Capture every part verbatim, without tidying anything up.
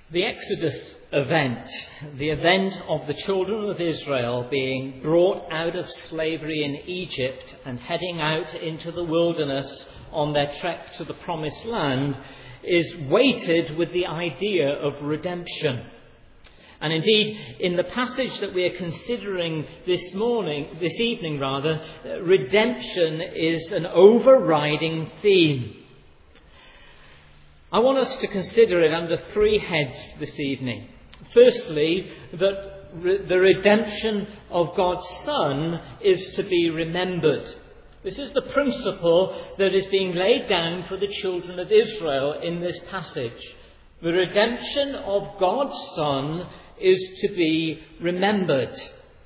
The Exodus event, the event of the children of Israel being brought out of slavery in Egypt and heading out into the wilderness on their trek to the promised land, is weighted with the idea of redemption. And indeed, in the passage that we are considering this morning, this evening rather, redemption is an overriding theme. I want us to consider it under three heads this evening. Firstly, that re- the redemption of God's Son is to be remembered. This is the principle that is being laid down for the children of Israel in this passage. The redemption of God's Son is to be remembered.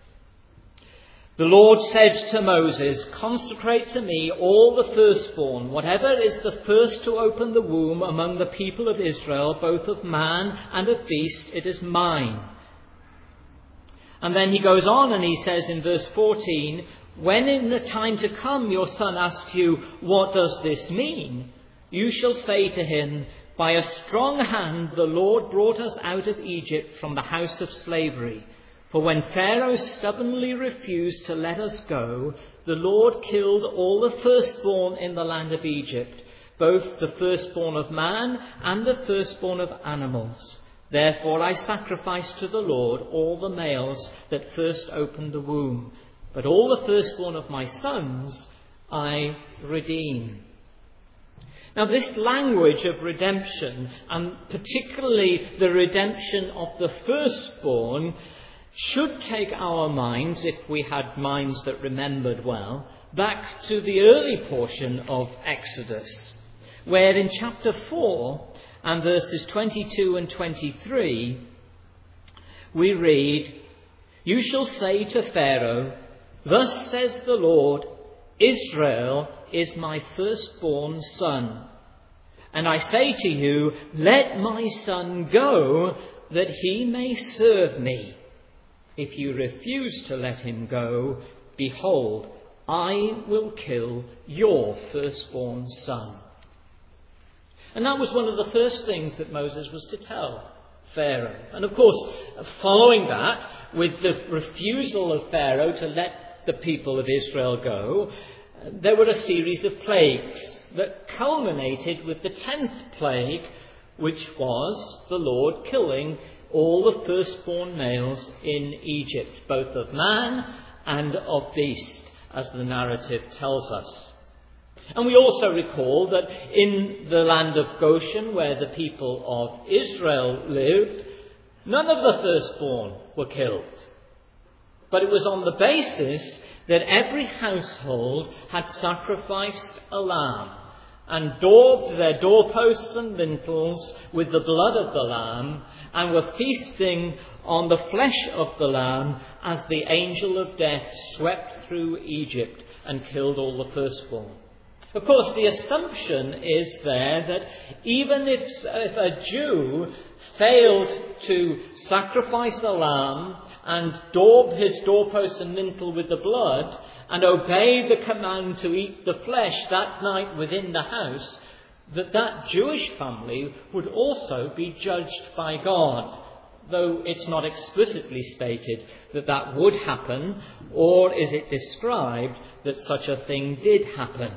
The Lord said to Moses, "Consecrate to me all the firstborn, whatever is the first to open the womb among the people of Israel, both of man and of beast, it is mine." And then he goes on and he says in verse fourteen, "When in the time to come your son asks you, 'What does this mean?' you shall say to him, 'By a strong hand the Lord brought us out of Egypt from the house of slavery. For when Pharaoh stubbornly refused to let us go, the Lord killed all the firstborn in the land of Egypt, both the firstborn of man and the firstborn of animals. Therefore I sacrificed to the Lord all the males that first opened the womb. But all the firstborn of my sons I redeem.'" Now this language of redemption, and particularly the redemption of the firstborn, should take our minds, if we had minds that remembered well, back to the early portion of Exodus, where in chapter four and verses twenty-two and twenty-three, we read, "You shall say to Pharaoh, 'Thus says the Lord, Israel is my firstborn son. And I say to you, let my son go, that he may serve me. If you refuse to let him go, behold, I will kill your firstborn son.'" And that was one of the first things that Moses was to tell Pharaoh. And of course, following that, with the refusal of Pharaoh to let the people of Israel go, there were a series of plagues that culminated with the tenth plague, which was the Lord killing all the firstborn males in Egypt, both of man and of beast, as the narrative tells us. And we also recall that in the land of Goshen, where the people of Israel lived, none of the firstborn were killed. But it was on the basis that every household had sacrificed a lamb and daubed their doorposts and lintels with the blood of the lamb, and were feasting on the flesh of the lamb as the angel of death swept through Egypt and killed all the firstborn. Of course, the assumption is there that even if, if a Jew failed to sacrifice a lamb and daub his doorpost and lintel with the blood, and obey the command to eat the flesh that night within the house, that that Jewish family would also be judged by God, though it's not explicitly stated that that would happen, or is it described that such a thing did happen.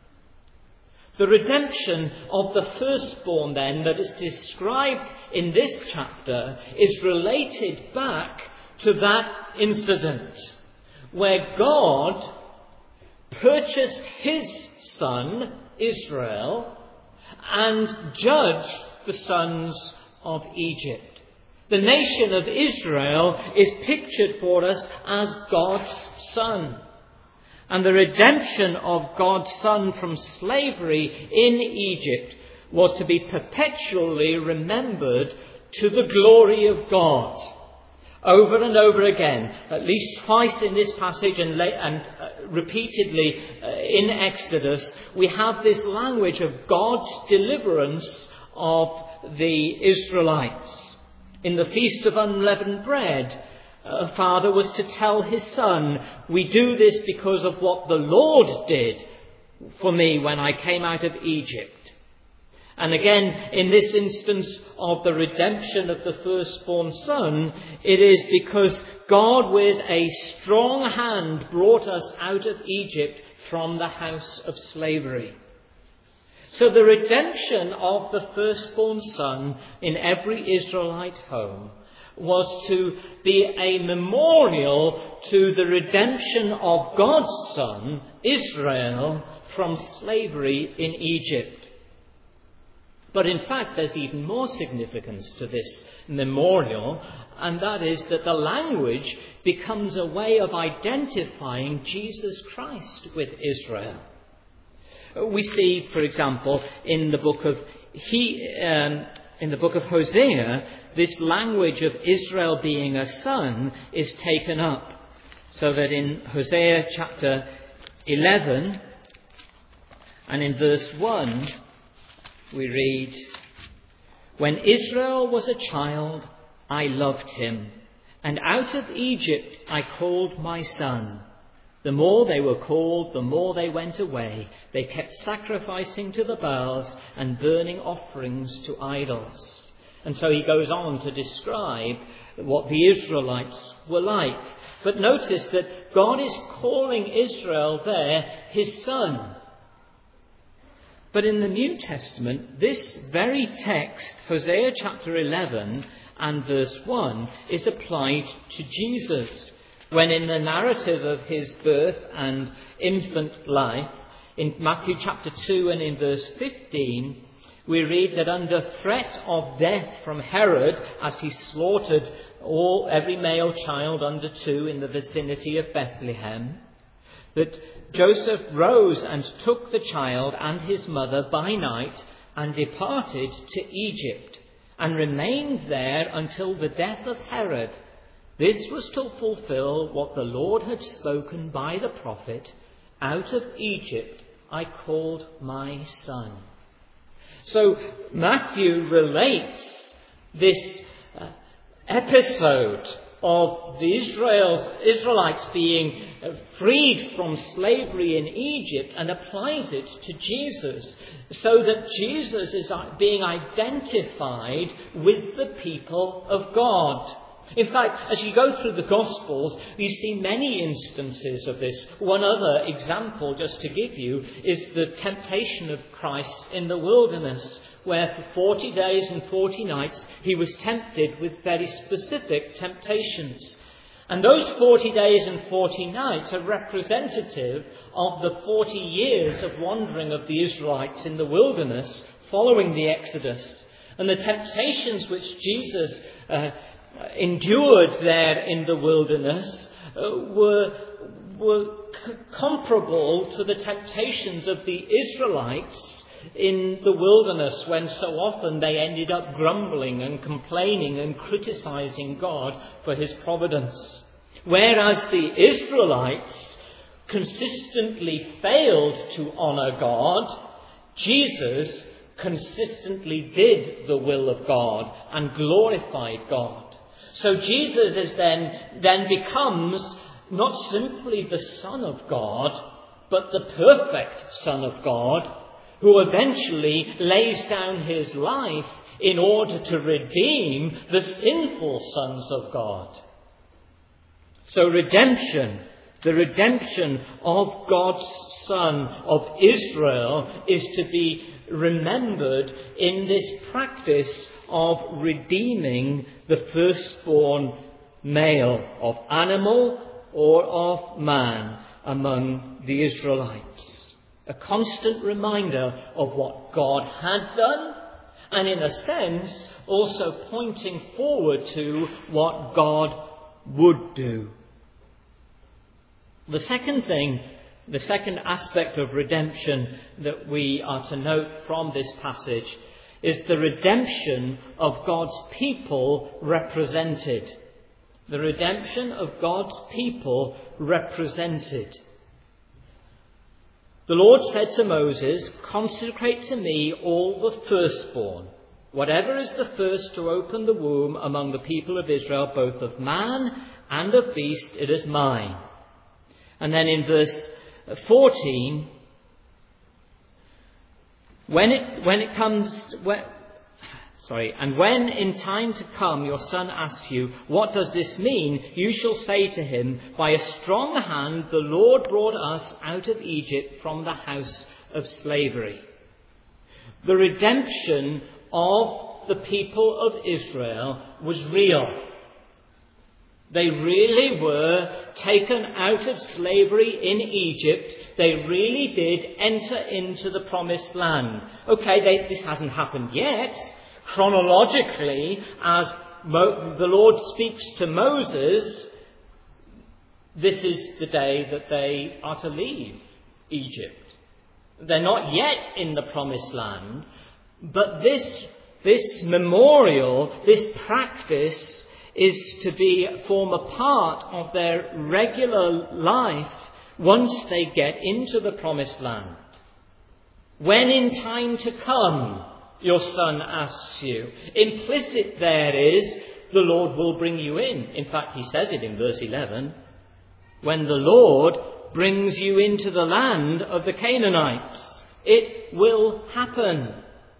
The redemption of the firstborn, then, that is described in this chapter is related back to that incident where God purchased his son, Israel, and judged the sons of Egypt. The nation of Israel is pictured for us as God's son. And the redemption of God's Son from slavery in Egypt was to be perpetually remembered to the glory of God. Over and over again, at least twice in this passage and, la- and uh, repeatedly uh, in Exodus, we have this language of God's deliverance of the Israelites. In the Feast of Unleavened Bread, a father was to tell his son, "We do this because of what the Lord did for me when I came out of Egypt." And again, in this instance of the redemption of the firstborn son, it is because God with a strong hand brought us out of Egypt from the house of slavery. So the redemption of the firstborn son in every Israelite home was to be a memorial to the redemption of God's son, Israel, from slavery in Egypt. But in fact, there's even more significance to this memorial, and that is that the language becomes a way of identifying Jesus Christ with Israel. We see, for example, in the book of he, um, in the book of Hosea, this language of Israel being a son is taken up, so that in Hosea chapter eleven and in verse one we read, "When Israel was a child, I loved him, and out of Egypt I called my son. The more they were called, the more they went away. They kept sacrificing to the Baals and burning offerings to idols." And so he goes on to describe what the Israelites were like. But notice that God is calling Israel there his son. But in the New Testament, this very text, Hosea chapter eleven and verse one, is applied to Jesus, when in the narrative of his birth and infant life, in Matthew chapter two and in verse fifteen, we read that under threat of death from Herod, as he slaughtered all every male child under two in the vicinity of Bethlehem, that Joseph rose and took the child and his mother by night and departed to Egypt, and remained there until the death of Herod. This was to fulfill what the Lord had spoken by the prophet, "Out of Egypt I called my son." So Matthew relates this uh, episode of the Israel's, Israelites being freed from slavery in Egypt and applies it to Jesus, so that Jesus is being identified with the people of God. In fact, as you go through the Gospels, you see many instances of this. One other example, just to give you, is the temptation of Christ in the wilderness, where for forty days and forty nights he was tempted with very specific temptations. And those forty days and forty nights are representative of the forty years of wandering of the Israelites in the wilderness following the Exodus. And the temptations which Jesus uh, endured there in the wilderness uh, were, were c- comparable to the temptations of the Israelites in the wilderness, when so often they ended up grumbling and complaining and criticizing God for his providence. Whereas the Israelites consistently failed to honour God, Jesus consistently did the will of God and glorified God. So Jesus is then, then becomes not simply the Son of God, but the perfect Son of God, who eventually lays down his life in order to redeem the sinful sons of God. So redemption, the redemption of God's Son of Israel, is to be remembered in this practice of redeeming the firstborn male of animal or of man among the Israelites. A constant reminder of what God had done, and in a sense also pointing forward to what God would do. The second thing, the second aspect of redemption that we are to note from this passage is the redemption of God's people represented. The redemption of God's people represented. The Lord said to Moses, "Consecrate to me all the firstborn. Whatever is the first to open the womb among the people of Israel, both of man and of beast, it is mine." And then in verse fourteen, When it, when it comes, when, sorry, and when in time to come your son asks you, what does this mean? You shall say to him, by a strong hand the Lord brought us out of Egypt from the house of slavery. The redemption of the people of Israel was real. They really were taken out of slavery in Egypt. They really did enter into the promised land. Okay, they, this hasn't happened yet. Chronologically, as Mo, the Lord speaks to Moses, this is the day that they are to leave Egypt. They're not yet in the promised land, but this, this memorial, this practice is to be form a part of their regular life once they get into the promised land. When in time to come, your son asks you, implicit there is, the Lord will bring you in. In fact, he says it in verse eleven. When the Lord brings you into the land of the Canaanites, it will happen.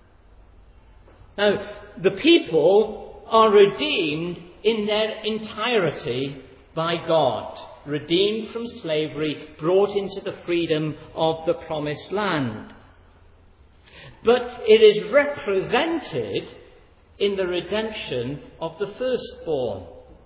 Now, the people are redeemed in their entirety by God, redeemed from slavery, brought into the freedom of the promised land. But it is represented in the redemption of the firstborn.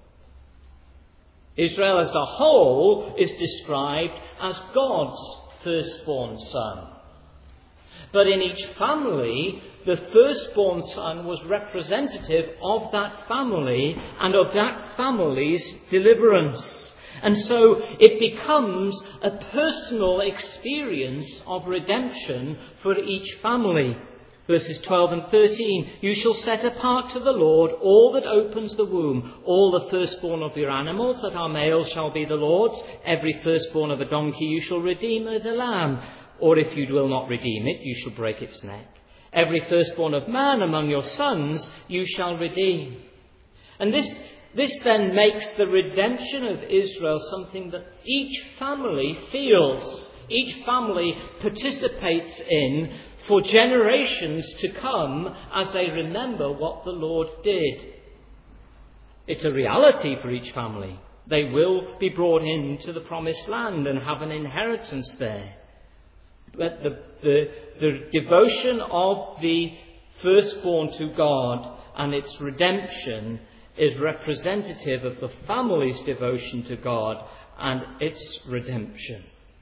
Israel as a whole is described as God's firstborn son. But in each family, the firstborn son was representative of that family and of that family's deliverance. And so it becomes a personal experience of redemption for each family. Verses twelve and thirteen, you shall set apart to the Lord all that opens the womb. All the firstborn of your animals that are males shall be the Lord's. Every firstborn of a donkey you shall redeem as a lamb. Or if you will not redeem it, you shall break its neck. Every firstborn of man among your sons you shall redeem. And this, this then makes the redemption of Israel something that each family feels, each family participates in for generations to come as they remember what the Lord did. It's a reality for each family. They will be brought into the promised land and have an inheritance there. But the, the, the devotion of the firstborn to God and its redemption is representative of the family's devotion to God and its redemption.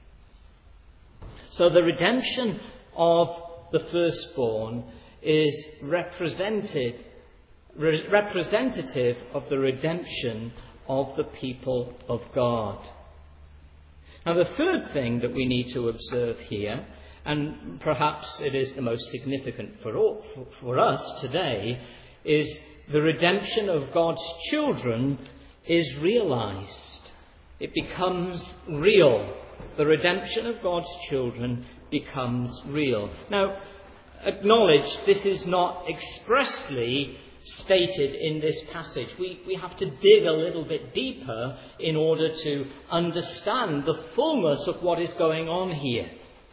So the redemption of the firstborn is represented, re- representative of the redemption of the people of God. Now, the third thing that we need to observe here, and perhaps it is the most significant for, all, for, for us today, is the redemption of God's children is realized. It becomes real. The redemption of God's children becomes real. Now, acknowledge this is not expressly stated in this passage. We, we have to dig a little bit deeper in order to understand the fullness of what is going on here.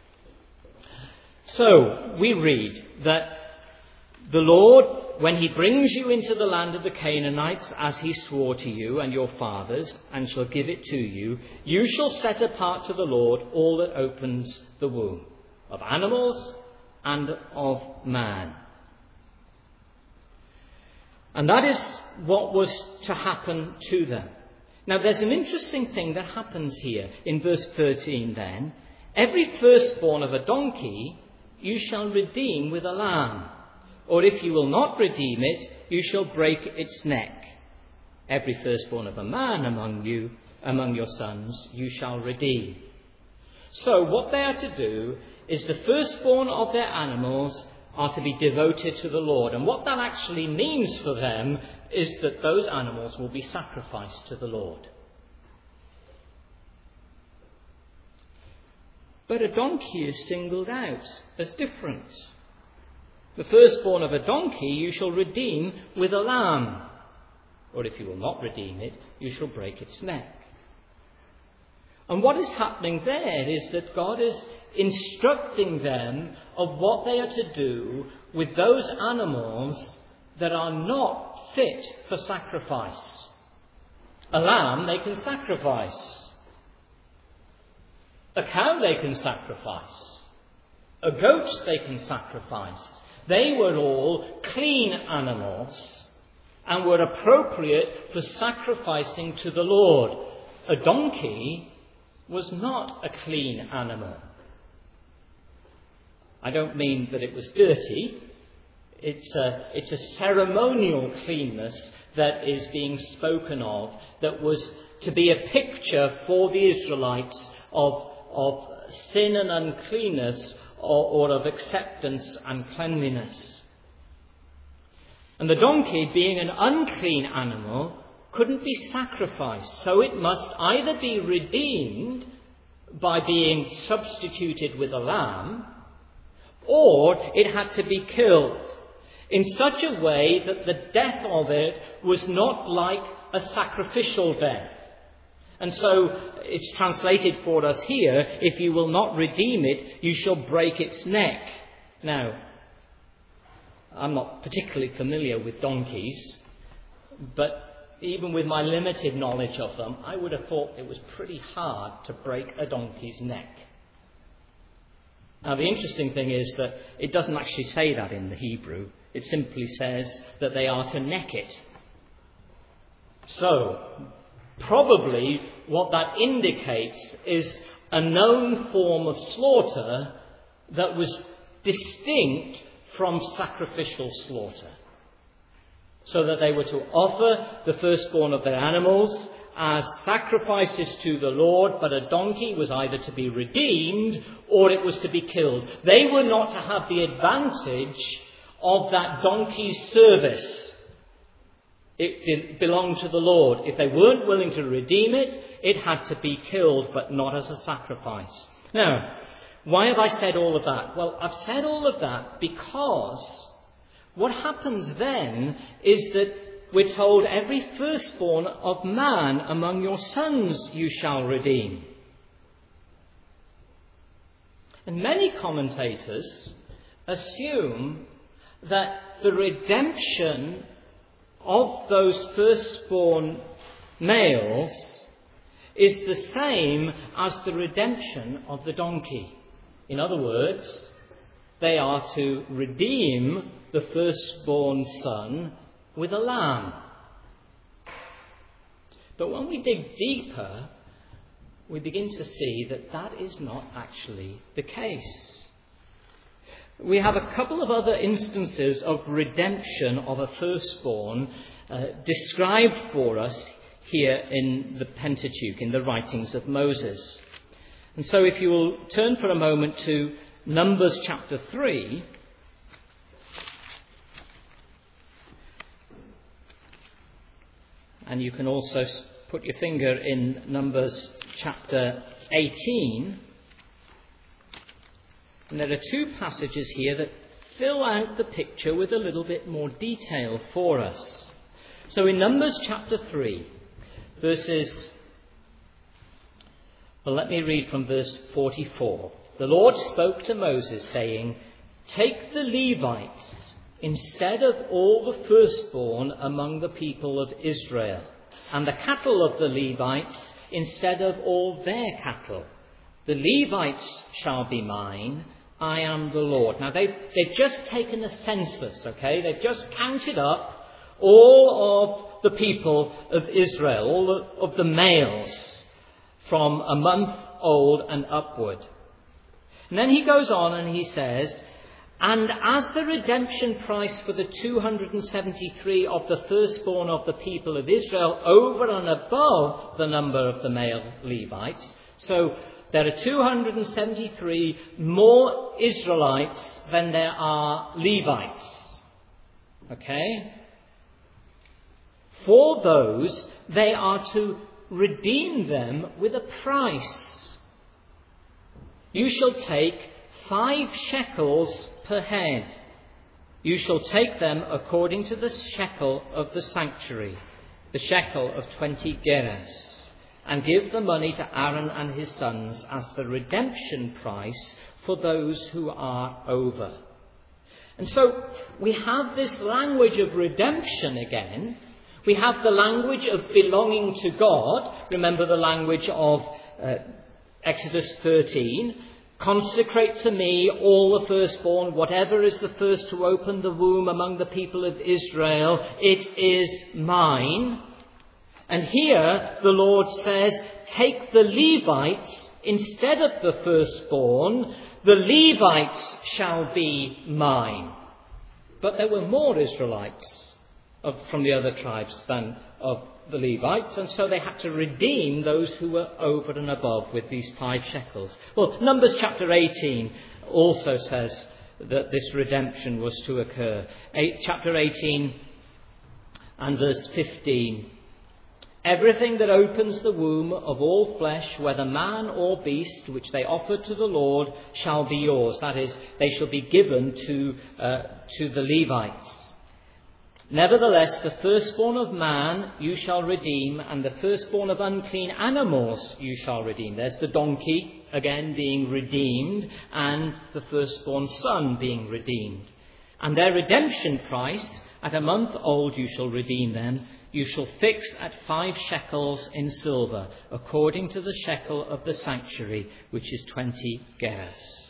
So, we read that the Lord, when he brings you into the land of the Canaanites, as he swore to you and your fathers, and shall give it to you, you shall set apart to the Lord all that opens the womb, of animals and of man. And that is what was to happen to them. Now, there's an interesting thing that happens here in verse thirteen then. Every firstborn of a donkey you shall redeem with a lamb. Or if you will not redeem it, you shall break its neck. Every firstborn of a man among you, among your sons, you shall redeem. So what they are to do is the firstborn of their animals are to be devoted to the Lord. And what that actually means for them is that those animals will be sacrificed to the Lord. But a donkey is singled out as different. The firstborn of a donkey you shall redeem with a lamb. Or if you will not redeem it, you shall break its neck. And what is happening there is that God is instructing them of what they are to do with those animals that are not fit for sacrifice. A lamb they can sacrifice. A cow they can sacrifice. A goat they can sacrifice. They were all clean animals and were appropriate for sacrificing to the Lord. A donkey was not a clean animal. I don't mean that it was dirty. It's a, it's a ceremonial cleanness that is being spoken of, that was to be a picture for the Israelites of, of sin and uncleanness, or, or of acceptance and cleanliness. And the donkey, being an unclean animal, couldn't be sacrificed, so it must either be redeemed by being substituted with a lamb, or it had to be killed in such a way that the death of it was not like a sacrificial death. And so it's translated for us here, if you will not redeem it, you shall break its neck. Now, I'm not particularly familiar with donkeys, but even with my limited knowledge of them, I would have thought it was pretty hard to break a donkey's neck. Now, the interesting thing is that it doesn't actually say that in the Hebrew. It simply says that they are to neck it. So, probably what that indicates is a known form of slaughter that was distinct from sacrificial slaughter. So that they were to offer the firstborn of their animals as sacrifices to the Lord, but a donkey was either to be redeemed or it was to be killed. They were not to have the advantage of that donkey's service. It belonged to the Lord. If they weren't willing to redeem it, it had to be killed, but not as a sacrifice. Now, why have I said all of that? Well, I've said all of that because what happens then is that we're told, every firstborn of man among your sons you shall redeem. And many commentators assume that the redemption of those firstborn males is the same as the redemption of the donkey. In other words, they are to redeem the firstborn son with a lamb. But when we dig deeper, we begin to see that that is not actually the case. We have a couple of other instances of redemption of a firstborn uh, described for us here in the Pentateuch, in the writings of Moses. And so if you will turn for a moment to Numbers chapter three, and you can also put your finger in Numbers chapter eighteen. And there are two passages here that fill out the picture with a little bit more detail for us. So in Numbers chapter three, verses... Well, let me read from verse forty-four. The Lord spoke to Moses, saying, "Take the Levites instead of all the firstborn among the people of Israel, and the cattle of the Levites instead of all their cattle. The Levites shall be mine. I am the Lord." Now, they've, they've just taken a census, okay? They've just counted up all of the people of Israel, all of the males from a month old and upward. And then he goes on and he says, "And as the redemption price for the two hundred seventy-three of the firstborn of the people of Israel, over and above the number of the male Levites," so there are two hundred seventy-three more Israelites than there are Levites. Okay? "For those, they are to redeem them with a price. You shall take five shekels per head. You shall take them according to the shekel of the sanctuary, the shekel of twenty gerahs. and give the money to Aaron and his sons as the redemption price for those who are over. And so we have this language of redemption again. We have the language of belonging to God. Remember the language of uh, Exodus thirteen. Consecrate to me all the firstborn, whatever is the first to open the womb among the people of Israel, it is mine. And here the Lord says, take the Levites instead of the firstborn. The Levites shall be mine. But there were more Israelites of, from the other tribes than of the Levites, and so they had to redeem those who were over and above with these five shekels. Well, Numbers chapter eighteen also says that this redemption was to occur. Eight, chapter eighteen and verse fifteen. Everything that opens the womb of all flesh, whether man or beast, which they offer to the Lord, shall be yours. That is, they shall be given to, uh, to the Levites. Nevertheless, the firstborn of man you shall redeem, and the firstborn of unclean animals you shall redeem. There's the donkey, again, being redeemed, and the firstborn son being redeemed. And their redemption price, at a month old you shall redeem them. You shall fix at five shekels in silver, according to the shekel of the sanctuary, which is twenty gerahs.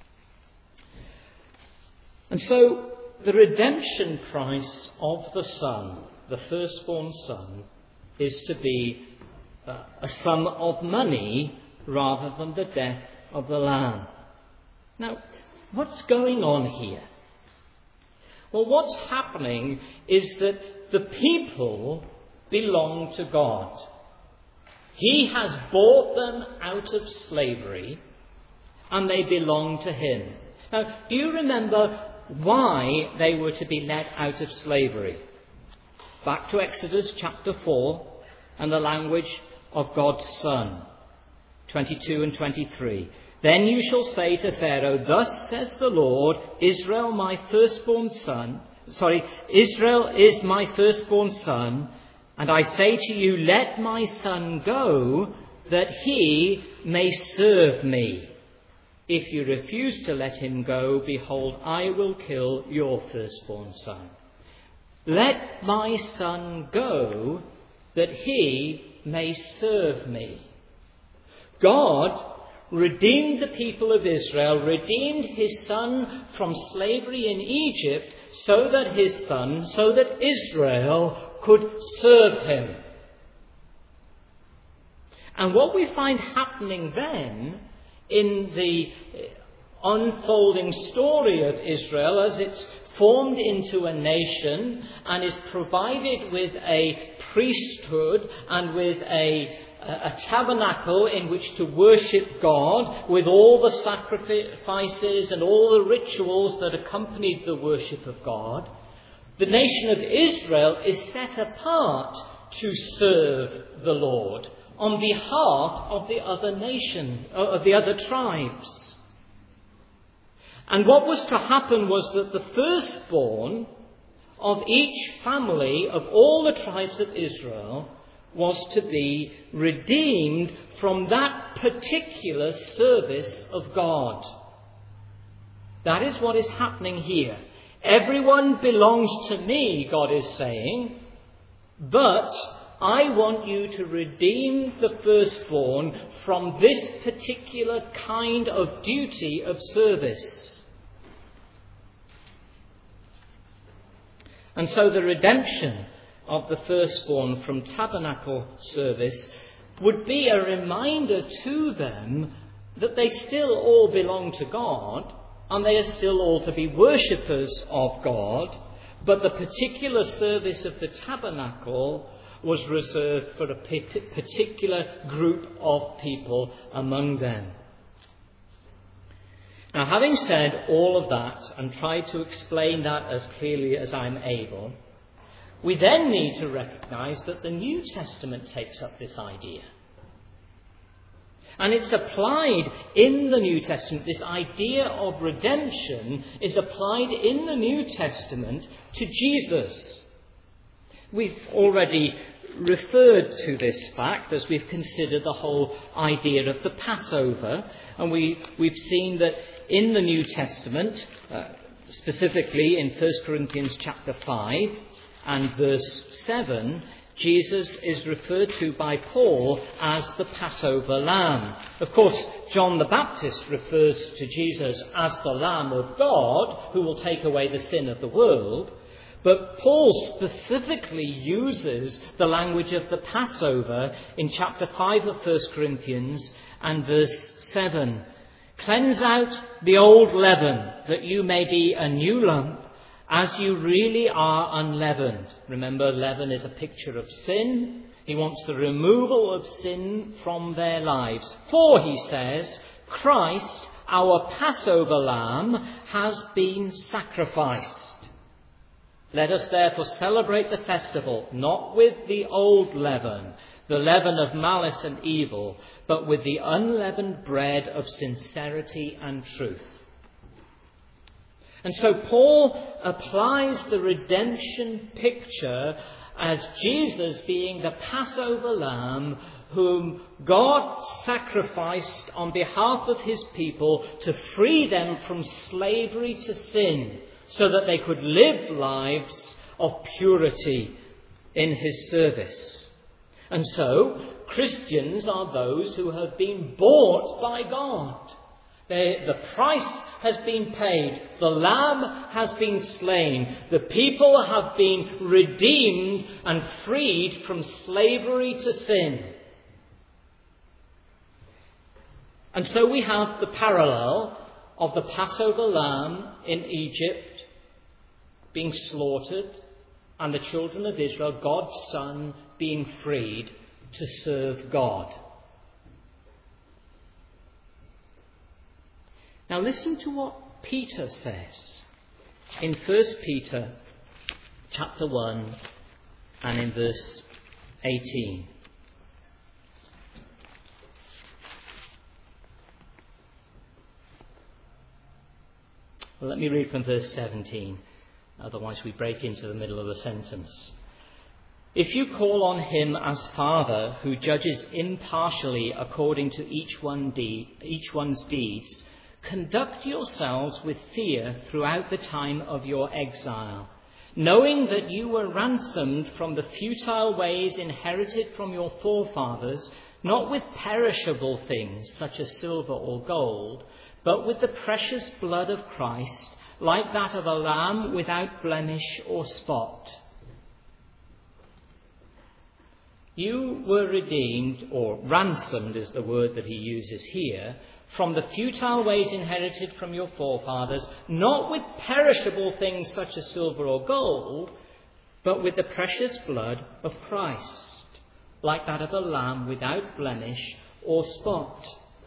And so, the redemption price of the son, the firstborn son, is to be uh, a sum of money rather than the death of the lamb. Now, what's going on here? Well, what's happening is that the people belong to God. He has bought them out of slavery, and they belong to him. Now, do you remember why they were to be let out of slavery? Back to Exodus chapter four and the language of God's Son, twenty-two and twenty-three. Then you shall say to Pharaoh, thus says the Lord, Israel my firstborn son, sorry, Israel is my firstborn son, and I say to you, let my son go, that he may serve me. If you refuse to let him go, behold, I will kill your firstborn son. Let my son go, that he may serve me. God redeemed the people of Israel, redeemed his son from slavery in Egypt, so that his son, so that Israel could serve him. And what we find happening then in the unfolding story of Israel as it's formed into a nation and is provided with a priesthood and with a a tabernacle in which to worship God, with all the sacrifices and all the rituals that accompanied the worship of God, the nation of Israel is set apart to serve the Lord on behalf of the other nation, of the other tribes. And what was to happen was that the firstborn of each family of all the tribes of Israel was to be redeemed from that particular service of God. That is what is happening here. Everyone belongs to me, God is saying, but I want you to redeem the firstborn from this particular kind of duty of service. And so the redemption of the firstborn from tabernacle service would be a reminder to them that they still all belong to God and they are still all to be worshippers of God, but the particular service of the tabernacle was reserved for a particular group of people among them. Now, having said all of that and tried to explain that as clearly as I'm able, we then need to recognise that the New Testament takes up this idea. And it's applied in the New Testament. This idea of redemption is applied in the New Testament to Jesus. We've already referred to this fact as we've considered the whole idea of the Passover. And we, we've seen that in the New Testament, uh, specifically in First Corinthians chapter five and verse seven, Jesus is referred to by Paul as the Passover Lamb. Of course, John the Baptist refers to Jesus as the Lamb of God who will take away the sin of the world. But Paul specifically uses the language of the Passover in chapter five of First Corinthians and verse seven. Cleanse out the old leaven, that you may be a new lump, as you really are unleavened. Remember, leaven is a picture of sin. He wants the removal of sin from their lives. For, he says, Christ, our Passover lamb, has been sacrificed. Let us therefore celebrate the festival, not with the old leaven, the leaven of malice and evil, but with the unleavened bread of sincerity and truth. And so Paul applies the redemption picture as Jesus being the Passover lamb whom God sacrificed on behalf of his people to free them from slavery to sin, so that they could live lives of purity in his service. And so Christians are those who have been bought by God. They, the price has been paid. The Lamb has been slain. The people have been redeemed and freed from slavery to sin. And so we have the parallel of the Passover lamb in Egypt being slaughtered and the children of Israel, God's Son, being freed to serve God. Now listen to what Peter says in First Peter chapter one and in verse eighteen. Well, let me read from verse seventeen, otherwise we break into the middle of the sentence. If you call on him as Father, who judges impartially according to each one de- each one's deeds, conduct yourselves with fear throughout the time of your exile, knowing that you were ransomed from the futile ways inherited from your forefathers, not with perishable things such as silver or gold, but with the precious blood of Christ, like that of a lamb without blemish or spot. You were redeemed, or ransomed is the word that he uses here, from the futile ways inherited from your forefathers, not with perishable things such as silver or gold, but with the precious blood of Christ, like that of a lamb without blemish or spot.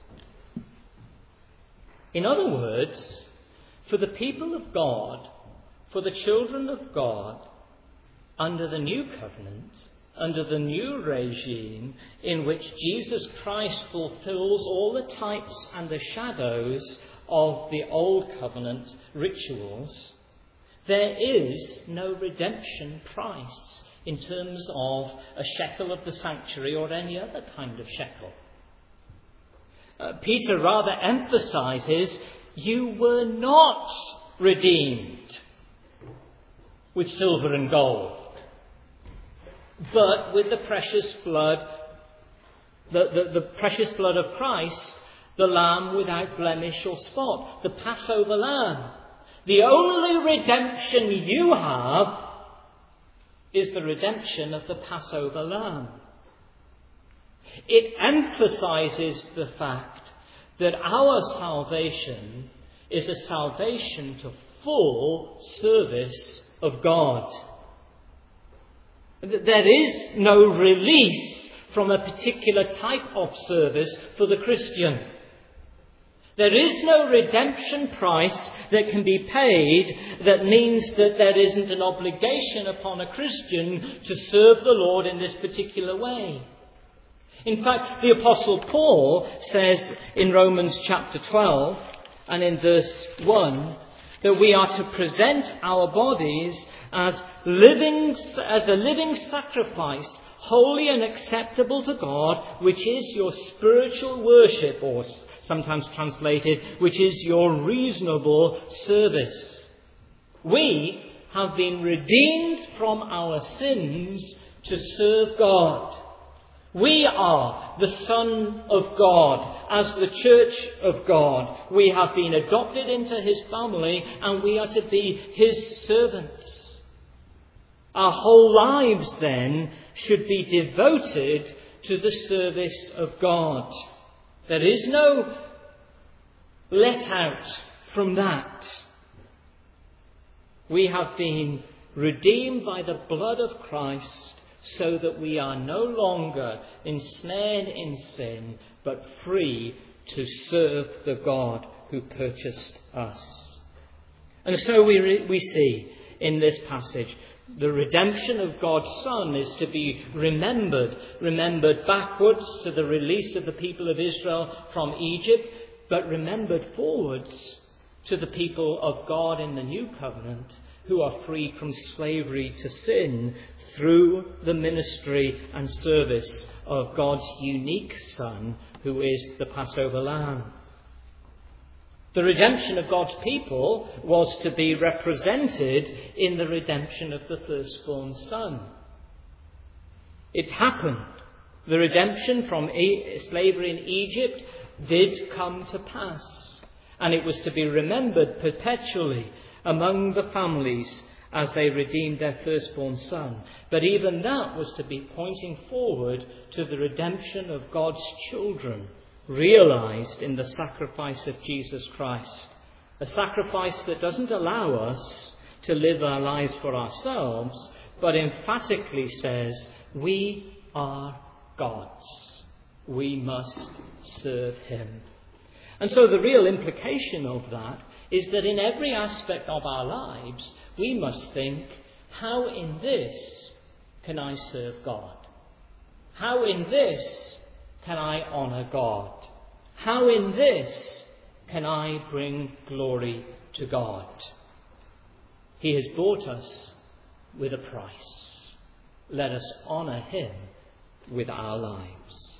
In other words, for the people of God, for the children of God, under the new covenant, under the new regime in which Jesus Christ fulfills all the types and the shadows of the old covenant rituals, there is no redemption price in terms of a shekel of the sanctuary or any other kind of shekel. Uh, Peter rather emphasizes you were not redeemed with silver and gold, but with the precious blood, the, the, the precious blood of Christ, the Lamb without blemish or spot, the Passover Lamb. The only redemption you have is the redemption of the Passover Lamb. It emphasizes the fact that our salvation is a salvation to full service of God. There is no release from a particular type of service for the Christian. There is no redemption price that can be paid that means that there isn't an obligation upon a Christian to serve the Lord in this particular way. In fact, the Apostle Paul says in Romans chapter twelve and in verse one that we are to present our bodies as living, as a living sacrifice, holy and acceptable to God, which is your spiritual worship, or sometimes translated, which is your reasonable service. We have been redeemed from our sins to serve God. We are the Son of God, as the Church of God. We have been adopted into His family, and we are to be His servants. Our whole lives, then, should be devoted to the service of God. There is no let out from that. We have been redeemed by the blood of Christ, so that we are no longer ensnared in sin, but free to serve the God who purchased us. And so we, re- we see in this passage, the redemption of God's Son is to be remembered, remembered backwards to the release of the people of Israel from Egypt, but remembered forwards to the people of God in the new covenant, who are freed from slavery to sin through the ministry and service of God's unique Son, who is the Passover Lamb. The redemption of God's people was to be represented in the redemption of the firstborn son. It happened. The redemption from slavery in Egypt did come to pass, and it was to be remembered perpetually among the families as they redeemed their firstborn son. But even that was to be pointing forward to the redemption of God's children, realized in the sacrifice of Jesus Christ. A sacrifice that doesn't allow us to live our lives for ourselves, but emphatically says, we are God's. We must serve Him. And so the real implication of that is that in every aspect of our lives, we must think, how in this can I serve God? How in this can I honour God? How in this can I bring glory to God? He has bought us with a price. Let us honour Him with our lives.